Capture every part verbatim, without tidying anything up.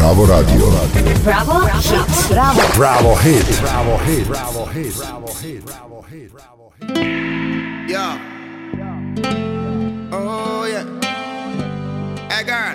Bravo Radio. Bravo Hit. Bravo. Bravo Hit. Bravo Hit. Bravo Hit. Bravo Hit. Bravo Hit. Bravo Hit. Yeah. Oh yeah. Hey girl.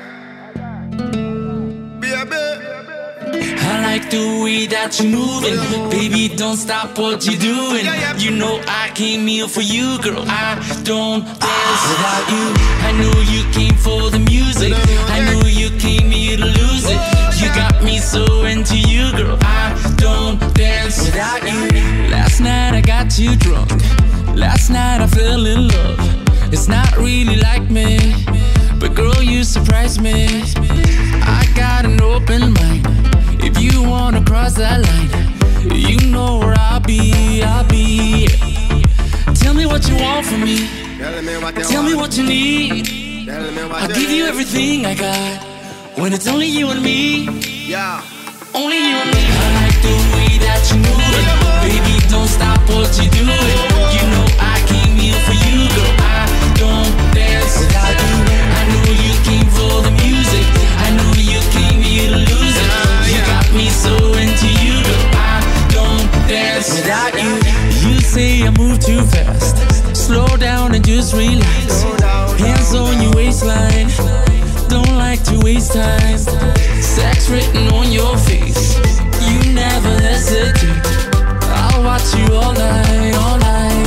I like the way that you're moving. Baby, don't stop what you're doing. You know I came here for you, girl. I don't dance without you. I know you came for the music. I know you came here to lose it. You got me so into you, girl. I don't dance without you. Last night I got you drunk. Last night I fell in love. It's not really like me, but girl, you surprised me. I got an open mind. If you wanna cross that line, you know where I'll be, I'll be. Tell me what you want from me. Tell me what you need. I'll give you everything I got. When it's only you and me. Yeah. Only you and me. I like the way that you move it. Baby, don't stop what you're doing. You know I came here for you, girl. I don't dance without you. I know you came for the music. I know you came here to lose it. You got me so into you, girl. I don't dance without you. You say I move too fast. Slow down and just relax. Hands on your waistline. Don't like to waste time. Sex written on your face. You never hesitate. I'll watch you all night, all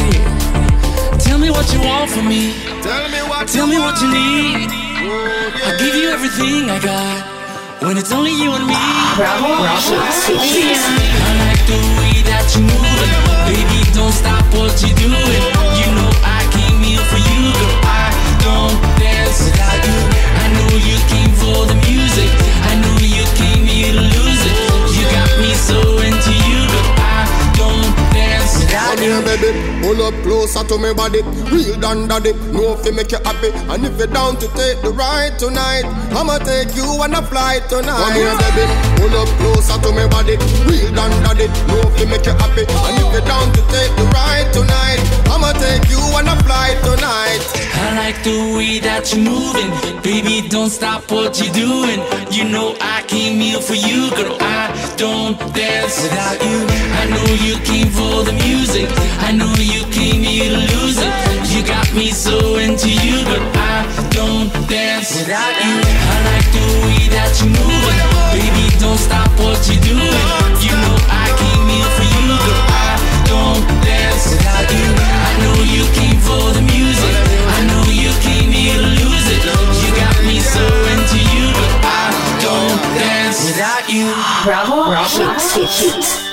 night. Tell me what you want from me. Tell me what Tell you me want. what you need. I'll give you everything I got. When it's only you and me. Bravo Hit. I like the way that you move it. Baby, don't stop what you're doing. You know I came here for you, girl. I don't dance without you. I know you came for the music. I know you came here to lose it. You got me so into you, girl. I don't dance without Come you. here, baby, pull up closer to me body. Real down daddy, know if you make you happy. And if you're down to take the ride tonight, I'ma take you on a flight tonight. Come here, baby, pull up closer to me body. Real down daddy, know if you make you happy. And if you're down to take the ride tonight, I'ma take you on a flight tonight. I like the way that you're moving. Baby, don't stop what you're doing. You know I came here for you, girl. I don't dance without you. I know you came for the music. I know you came here to lose it. You got me so into you, girl. I don't dance without you. I like the way that you're moving. Baby, don't stop what you're doing. You know I came here for you, girl. I don't dance without you. I know you came for the music. I know you came here to lose it. You got me so into you, but I don't dance without you. Bravo Hit.